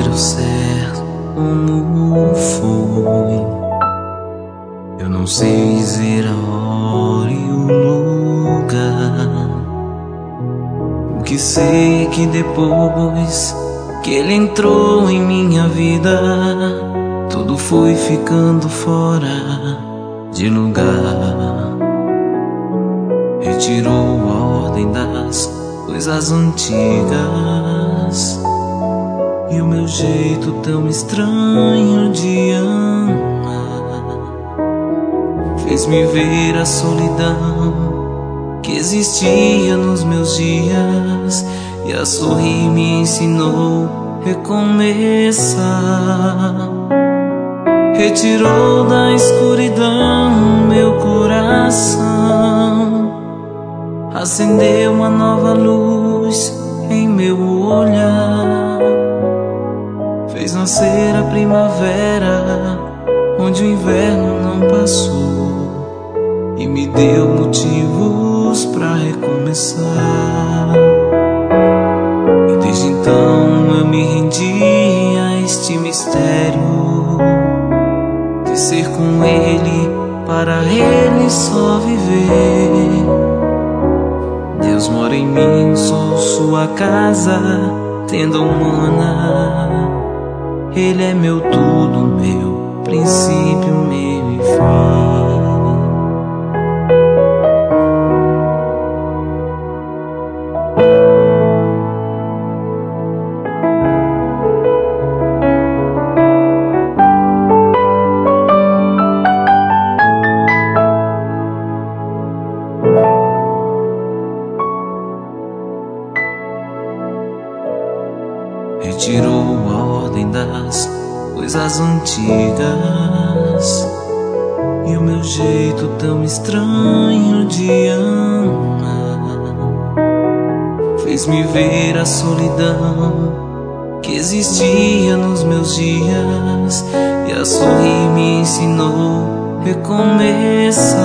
deu certo, como foi? Eu não sei dizer a hora e o lugar. O que sei é que depois que ele entrou em minha vida, tudo foi ficando fora de lugar. Retirou a ordem das coisas antigas e o meu jeito tão estranho de amar fez-me ver a solidão que existia nos meus dias, e a sorrir me ensinou a recomeçar. Retirou da escuridão meu coração, acendeu uma nova luz em meu olhar, fez nascer a primavera onde o inverno não passou, e me deu motivos pra recomeçar. E desde então eu me rendi a este mistério de ser com ele, para ele só viver. Deus mora em mim, sou sua casa, tenda humana. Ele é meu tudo, meu princípio, meio e fim. Retirou a ordem das coisas antigas e o meu jeito tão estranho de amar fez-me ver a solidão que existia nos meus dias, e a sorrir me ensinou a recomeçar.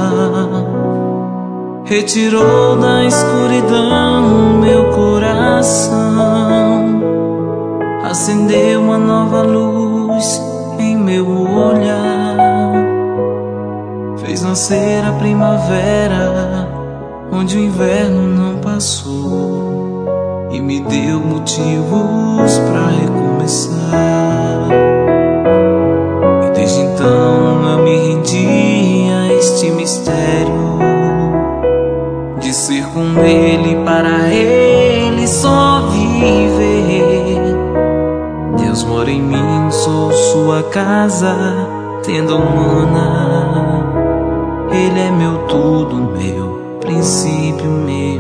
Retirou da escuridão meu coração, acendeu uma nova luz em meu olhar, fez nascer a primavera onde o inverno não passou, e me deu motivos pra recomeçar. E desde então eu me rendi a este mistério de ser com ele, para ele só viver. Deus mora em mim, sou sua casa, tenda humana. Ele é meu tudo, meu princípio, meu